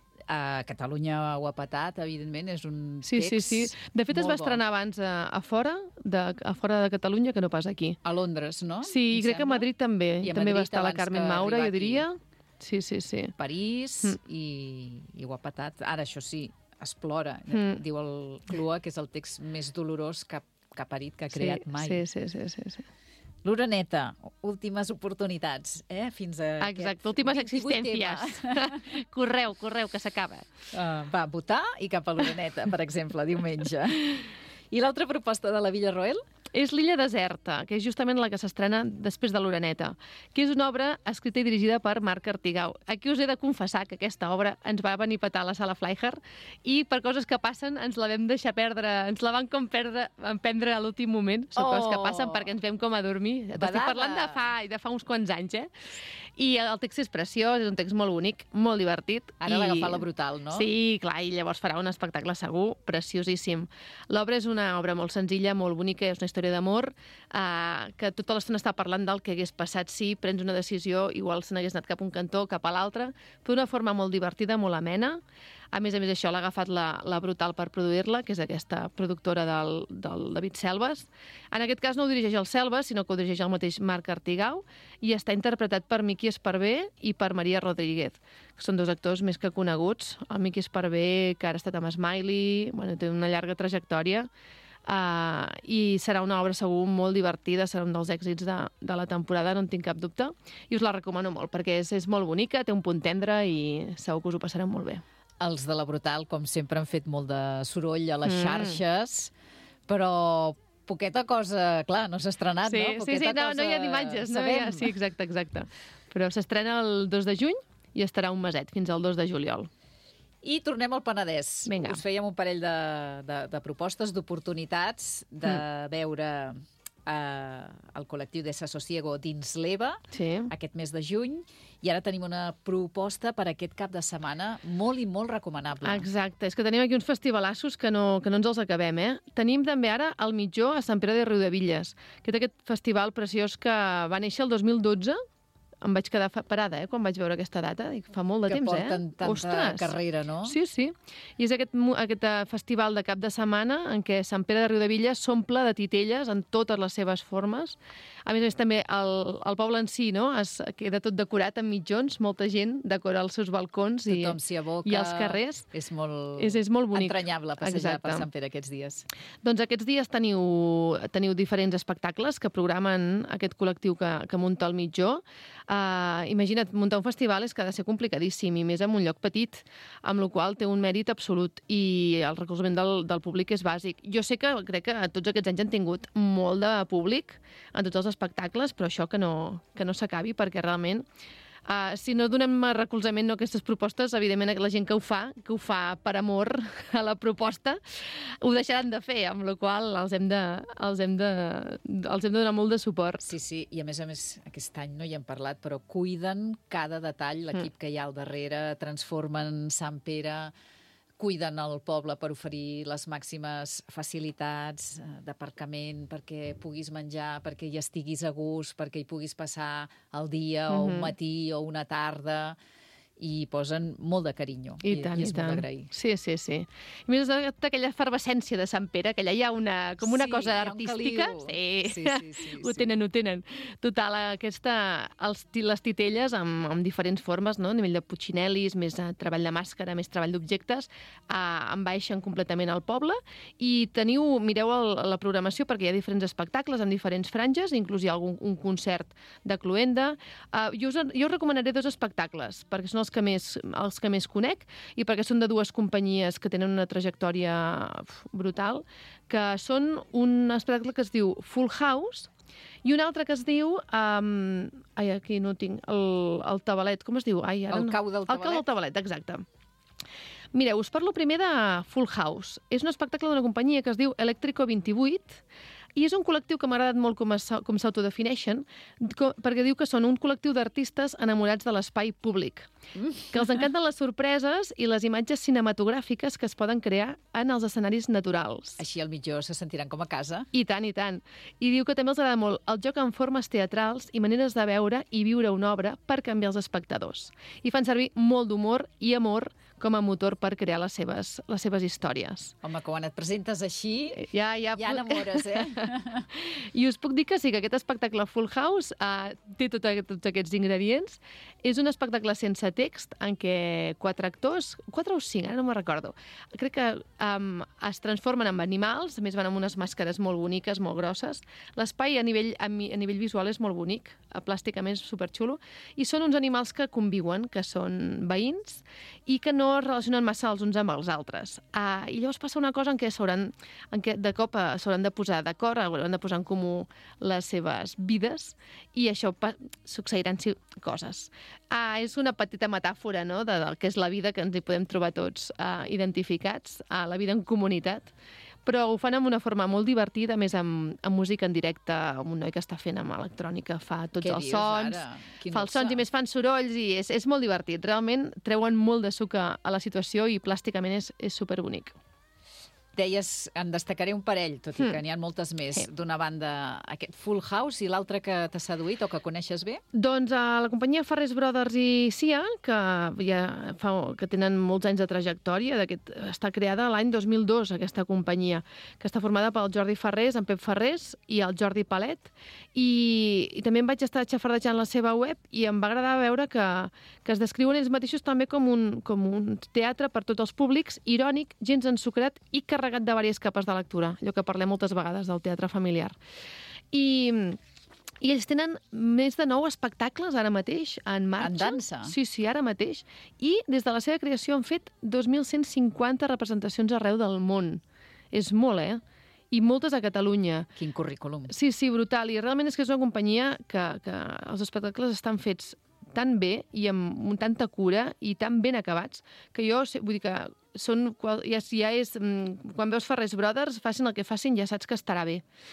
A Catalunya ho ha patat, evidentment, és un text Sí. De fet, es va estrenar abans a fora de Catalunya que no pas aquí. A Londres, no? Sí, i crec que a Madrid també. També va estar la Carmen Maura, jo diria. Sí. París, i ho ha patat. Ara, això sí, es plora. Diu el Clua que és el text més dolorós que ha parit, que ha creat mai. Sí. L'Oreneta, últimes oportunitats, fins a... Exacte, últimes existències. Correu, que s'acaba. Va, votar i cap a l'Oreneta, per exemple, diumenge. I l'altra proposta de la Villarroel? És l'Illa deserta, que és justament la que s'estrena després de l'Oreneta, que és una obra escrita i dirigida per Marc Artigau. Aquí us he de confessar que aquesta obra ens va venir a petar a la sala Flyher, i per coses que passen ens la vam deixar perdre, ens la van prendre a l'últim moment. Són coses que passen perquè ens vam com a dormir. Estic parlant de fa uns quants anys, I el text és preciós, és un text molt bonic, molt divertit. Ara l'ha agafat la Brutal, no? Sí, clar, i llavors farà un espectacle segur, preciosíssim. L'obra és una obra molt senzilla, molt bonica, és una història d'amor, que tota l'estona està parlant del que hagués passat si prens una decisió, igual se n'hagués anat cap a un cantó, cap a l'altre, d'una forma molt divertida, molt amena. A més, això l'ha agafat la Brutal per produir-la, que és aquesta productora del David Selves. En aquest cas no ho dirigeix el Selves, sinó que ho dirigeix el mateix Marc Artigau, i està interpretat per Miqui Esparvé i per Maria Rodríguez, que són dos actors més que coneguts. El Miqui Esparvé, que ara ha estat amb Smiley, té una llarga trajectòria, i serà una obra segur molt divertida, serà un dels èxits de la temporada, no en tinc cap dubte, i us la recomano molt, perquè és molt bonica, té un punt tendre i segur que us ho passareu molt bé. Els de la Brutal, com sempre, han fet molt de soroll a les xarxes, però poqueta cosa, clar, no s'ha estrenat, no? Sí, no hi ha imatges. Sí, exacte. Però s'estrena el 2 de juny i estarà un meset, fins al 2 de juliol. I tornem al Penedès. Vinga. Us fèiem un parell de propostes, d'oportunitats de veure el col·lectiu Desasosiego dins l'EVA, Sí. aquest mes de juny, i ara tenim una proposta per aquest cap de setmana molt i molt recomanable. Exacte, és que tenim aquí uns festivalassos que no ens els acabem, eh? Tenim també ara el Mitjó a Sant Pere de Riudevilles, que és aquest festival preciós que va néixer el 2012. Em vaig quedar parada, quan vaig veure aquesta data. Dic, fa molt de Que temps, porten tanta Ostres! carrera, no? Sí, sí. I és aquest festival de cap de setmana en què Sant Pere de Riudevilles s'omple de titelles en totes les seves formes. A més, també el poble en si, no? Queda tot decorat amb mitjons, molta gent decora els seus balcons Tothom s'hi aboca. i els carrers. És molt, És molt bonic. entranyable passejar Exacte. per Sant Pere aquests dies. Doncs aquests dies teniu diferents espectacles que programen aquest col·lectiu que munta el Mitjó. Imagina't, muntar un festival és que ha de ser complicadíssim, i més en un lloc petit, amb la qual té un mèrit absolut, i el recolzament del públic és bàsic. Jo sé que crec que tots aquests anys han tingut molt de públic en tots els espectacles, però això que no s'acabi, perquè realment si no donem recolzament a aquestes propostes, evidentment la gent que ho fa per amor a la proposta, ho deixaran de fer, amb la qual els hem de donar molt de suport. Sí, i a més, aquest any no hi hem parlat, però cuiden cada detall, l'equip que hi ha al darrere, transformen Sant Pere, cuiden el poble per oferir les màximes facilitats d'aparcament, perquè puguis menjar, perquè hi estiguis a gust, perquè hi puguis passar el dia o un matí o una tarda, i posen molt de carinyo. I tant, és molt d'agrair. Sí. I més aquella efervescència de Sant Pere, que allà hi ha una cosa artística. Sí. Ho tenen. Total, les titelles amb diferents formes, no? A nivell de putxinel·lis, més treball de màscara, més treball d'objectes, envaixen completament el poble, i mireu la programació, perquè hi ha diferents espectacles amb diferents franges, inclús hi ha un concert de cloenda. Jo us recomanaré 2 espectacles, perquè són els que més conec, i perquè són de 2 companyies que tenen una trajectòria brutal, que són un espectacle que es diu Full House i un altre que es diu aquí no tinc, el Tabalet, com es diu? El Cau del Tabalet. El Cau del Tabalet, exacte. Mireu, us parlo primer de Full House. És un espectacle d'una companyia que es diu Electrico 28, i és un col·lectiu que m'ha agradat molt com s'autodefineixen, perquè diu que són un col·lectiu d'artistes enamorats de l'espai públic, que els encanten les sorpreses i les imatges cinematogràfiques que es poden crear en els escenaris naturals. Així al mitjó se sentiran com a casa. I tant, i tant. I diu que també els agrada molt el joc en formes teatrals i maneres de veure i viure una obra per canviar els espectadors. I fan servir molt d'humor i amor com a motor per crear les seves històries. Home, quan et presentes així, ja enamores, I us puc dir que sí, que aquest espectacle Full House té tots aquests ingredients. És un espectacle sense text, en què 4 actors, 4 o 5, ara no me'n recordo, crec que es transformen en animals, a més van amb unes màscares molt boniques, molt grosses. L'espai a nivell visual és molt bonic, plàsticament és superxulo, i són uns animals que conviuen, que són veïns, i que no es relacionen massa els uns amb els altres. I llavors passa una cosa en què de cop s'hauran de posar d'acord, hauran de posar en comú les seves vides, i això succeiran coses. És una petita metàfora, no?, del que és la vida, que ens hi podem trobar tots identificats, la vida en comunitat, però ho fan amb una forma molt divertida, més amb música en directe, amb un noi que està fent amb electrònica, fa tots els sons, fa els sons i més fan sorolls, i és molt divertit. Realment treuen molt de suc a la situació, i plàsticament és superbonic. Deies, en destacaré un parell, tot i que n'hi ha moltes més. D'una banda, aquest Full House, i l'altre que t'ha seduït o que coneixes bé? Doncs la companyia Farrés Brothers i Cia, que tenen molts anys de trajectòria, està creada l'any 2002, aquesta companyia, que està formada pel Jordi Farrés, en Pep Farrés i el Jordi Palet, i també em vaig estar xafardejant la seva web, i em va agradar veure que es descriuen ells mateixos també com un teatre per tots els públics, irònic, gens ensucrat i carregat de diverses capes de lectura, allò que parlem moltes vegades del teatre familiar. I ells tenen més de 9 espectacles ara mateix en marxa. En dansa? Sí, ara mateix. I des de la seva creació han fet 2.150 representacions arreu del món. És molt, I moltes a Catalunya. Quin currículum. Sí, brutal. I realment és que és una companyia que els espectacles estan fets tan bé i amb tanta cura i tan ben acabats, que jo vull dir que són, quan veus Farrés Brothers, facin el que facin, ja saps que estarà bé.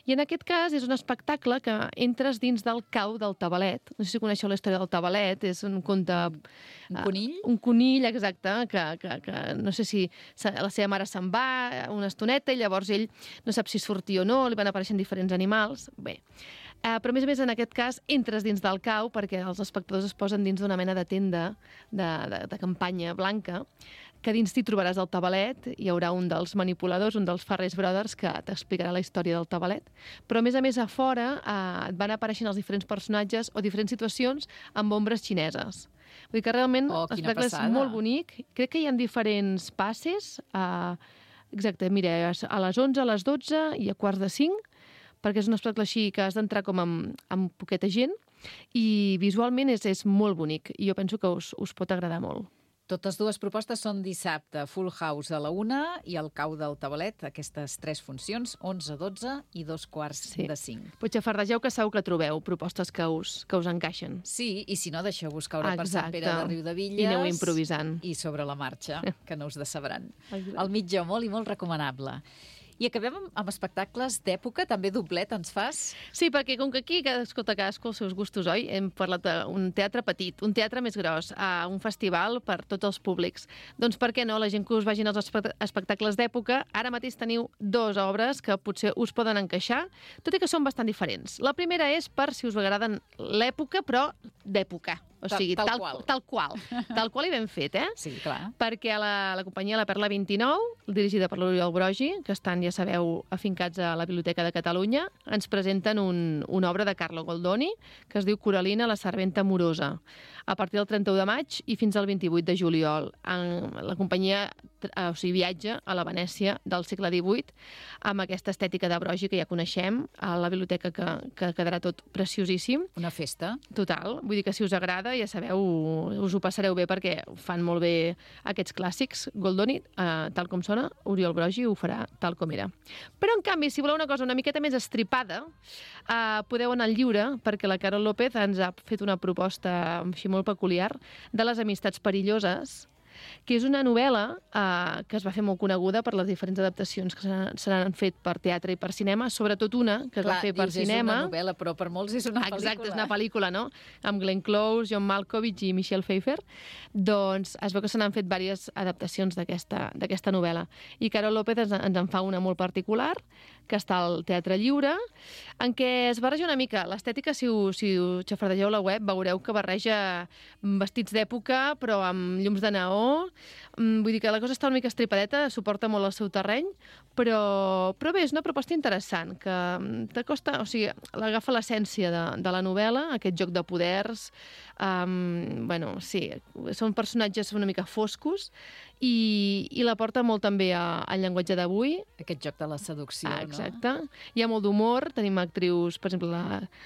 I en aquest cas és un espectacle que entres dins del cau del tabalet. No sé si coneixeu la història del tabalet, és un conte... Un conill? Un conill, exacte, que no sé si la seva mare se'n va una estoneta i llavors ell no sap si sortir o no, li van apareixent diferents animals. Bé, però a més, en aquest cas, entres dins del cau perquè els espectadors es posen dins d'una mena de tenda de campanya blanca, que dins t'hi trobaràs el tabalet, hi haurà un dels manipuladors, un dels Farrés Brothers, que t'explicarà la història del tabalet. Però, a més, a fora et van apareixent els diferents personatges o diferents situacions amb ombres xineses. Vull dir que realment l'espectacle és molt bonic. Crec que hi ha diferents passes. Exacte, mira, a les 11, a les 12 i a quarts de 5, perquè és un espectacle així que has d'entrar com amb poqueta gent, i visualment és molt bonic, i jo penso que us pot agradar molt. Totes dues propostes són dissabte, Full House a la 1 i el cau del tabalet, aquestes 3 funcions, 11, 12 i 2:45. Potser fardegeu que segur que trobeu propostes que us encaixen. Sí, i si no, deixeu-vos caure per Sant Pere de Riudevilles. I aneu improvisant. I sobre la marxa, que no us decebran. Al mitjà, molt i molt recomanable. I acabem amb espectacles d'època, també doblet ens fas? Sí, perquè com que aquí, escolta, cadascú els seus gustos, oi? Hem parlat d'un teatre petit, un teatre més gros, un festival per tots els públics. Doncs per què no? La gent que us vagin als espectacles d'època, ara mateix teniu 2 obres que potser us poden encaixar, tot i que són bastant diferents. La primera és per si us agraden l'època, però d'època. O sigui, tal qual i ben fet, eh? Sí, clar. Perquè la companyia La Perla 29, dirigida per l'Oriol Brogi, que estan, ja sabeu, afincats a la Biblioteca de Catalunya, ens presenten una obra de Carlo Goldoni, que es diu Coralina, la serventa amorosa, a partir del 31 de maig i fins al 28 de juliol. La companyia viatja a la Venècia del segle XVIII amb aquesta estètica de Brogi que ja coneixem, a la biblioteca que quedarà tot preciosíssim. Una festa. Total. Vull dir que si us agrada, ja sabeu, us ho passareu bé perquè fan molt bé aquests clàssics. Goldoni, tal com sona, Oriol Brogi ho farà tal com era. Però, en canvi, si voleu una cosa una miqueta més estripada, podeu anar al lliure, perquè la Carol López ens ha fet una proposta així molt peculiar de Les amistats perilloses, que és una novel·la que es va fer molt coneguda per les diferents adaptacions que se n'han fet per teatre i per cinema, sobretot una que es va fer per cinema. És una novel·la, però per molts és una pel·lícula. Exacte, és una pel·lícula, no? Amb Glenn Close, John Malkovich i Michelle Pfeiffer. Doncs es veu que se n'han fet diverses adaptacions d'aquesta novel·la. I Carol López ens en fa una molt particular, que està al Teatre Lliure, en què es barreja una mica l'estètica. Si us xafardegeu la web, veureu que barreja vestits d'època, però amb llums de neó. Vull dir que la cosa està una mica estripadeta, suporta molt el seu terreny, però bé, és una proposta interessant, que t'acosta, o sigui, l'agafa l'essència de la novel·la, aquest joc de poders, bueno, sí, són personatges una mica foscos, i la porta molt també al llenguatge d'avui. Aquest joc de la seducció, no? Exacte. Hi ha molt d'humor, tenim actrius, per exemple,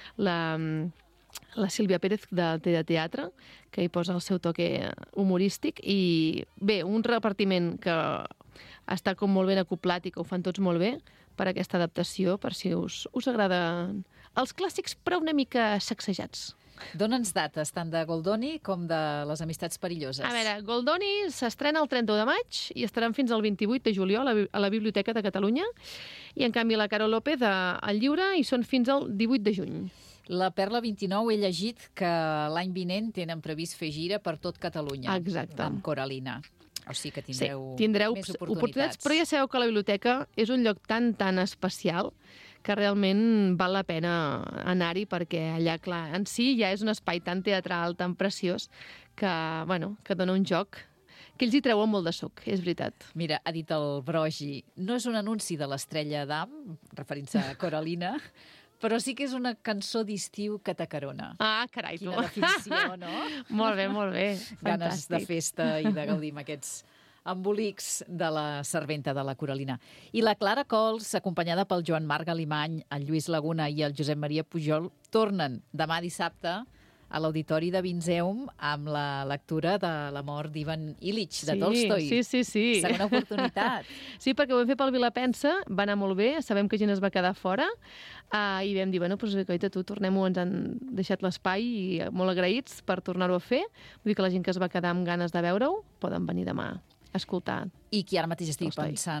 la Sílvia Pérez de teatre, que hi posa el seu toque humorístic, i bé, un repartiment que està com molt ben acoplat i que ho fan tots molt bé per aquesta adaptació, per si us agraden els clàssics, però una mica sacsejats. Dóna'ns dates, tant de Goldoni com de Les amistats perilloses. A veure, Goldoni s'estrena el 31 de maig i estaran fins al 28 de juliol a la Biblioteca de Catalunya, i en canvi la Carol López al Lliure hi són fins al 18 de juny. La Perla 29 he llegit que l'any vinent tenen previst fer gira per tot Catalunya. Exacte. Amb Coralina. O sigui que tindreu més oportunitats. Però ja sabeu que la biblioteca és un lloc tan especial que realment val la pena anar-hi, perquè allà, clar, en si ja és un espai tan teatral, tan preciós, que dona un joc que ells hi treuen molt de suc, és veritat. Mira, ha dit el Brogi, no és un anunci de l'Estrella d'Am, referint-se a Coralina, però sí que és una cançó d'estiu que t'acarona. Ah, carai, tu. Quina definició, no? Molt bé, molt bé. Ganes de festa i de gaudir amb aquests embolics de la serventa de la Coralina. I la Clara Cols, acompanyada pel Joan Marc Alimany, el Lluís Laguna i el Josep Maria Pujol, tornen demà dissabte a l'Auditori de Vinzeum amb la lectura de la mort d'Ivan Illich, de Tolstoi. Sí. Segona oportunitat. Sí, perquè ho vam fer pel Vilapensa, va anar molt bé, sabem que gent es va quedar fora, i vam dir, coita, tornem-ho, ens han deixat l'espai i molt agraïts per tornar-ho a fer. Vull dir que la gent que es va quedar amb ganes de veure-ho poden venir demà a escoltar. I qui ara mateix estigui pensant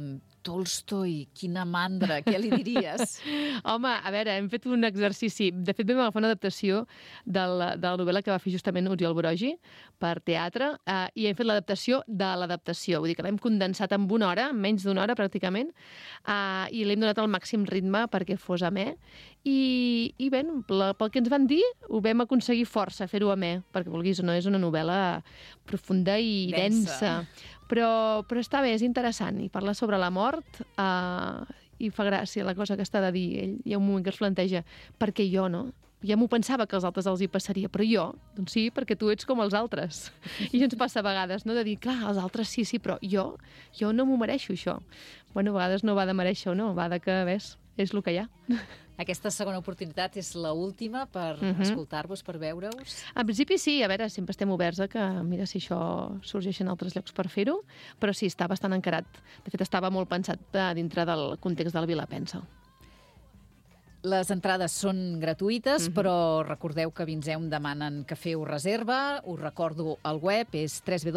Tolstoi, quina mandra, què li diries? Home, a veure, hem fet un exercici. De fet, vam agafar una adaptació de la novel·la que va fer justament Oriol Brogi per teatre i hem fet l'adaptació de l'adaptació. Vull dir que l'hem condensat en una hora, en menys d'una hora pràcticament, i l'hem donat el màxim ritme perquè fos amè. I bé, pel que ens van dir, ho vam aconseguir força, fer-ho amè, perquè vulguis o no, és una novel·la profunda i densa. Però està bé, és interessant, i parla sobre la mort i fa gràcia la cosa que està de dir ell. Hi ha un moment que es planteja, per què jo, no? Ja m'ho pensava que als altres els hi passaria, però jo, doncs sí, perquè tu ets com els altres. I ens passa a vegades, no?, de dir, clar, els altres sí, però jo no m'ho mereixo, això. Bueno, a vegades no va de mereixer o no, va de que, ves, és el que hi ha. Aquesta segona oportunitat és l'última per escoltar-vos, per veure-us? En principi sí, a veure, sempre estem oberts a que, mira, si això sorgeix en altres llocs per fer-ho, però sí, està bastant encarat. De fet, estava molt pensat dintre del context del Vilapensa. Les entrades són gratuïtes, però recordeu que Vinzeum demanen que feu reserva. Us recordo, el web és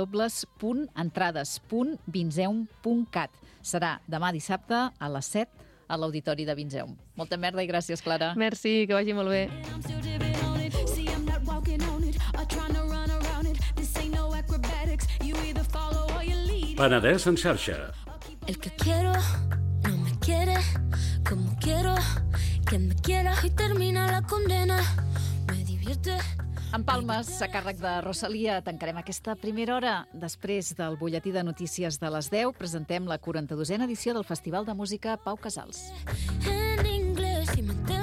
www.entrades.vinzeum.cat. Serà demà dissabte a les 7 a l'Auditori de Vinzeum. Molta merda i gràcies, Clara. Merci, que vagi molt bé. Penedès en xarxa. El que quiero no me quiere como quiero que me quiera y termina la condena. Me divierte. En Palmes, a càrrec de Rosalia, tancarem aquesta primera hora. Després del butlletí de notícies de les 10, presentem la 42a edició del Festival de Música Pau Casals. En inglés y me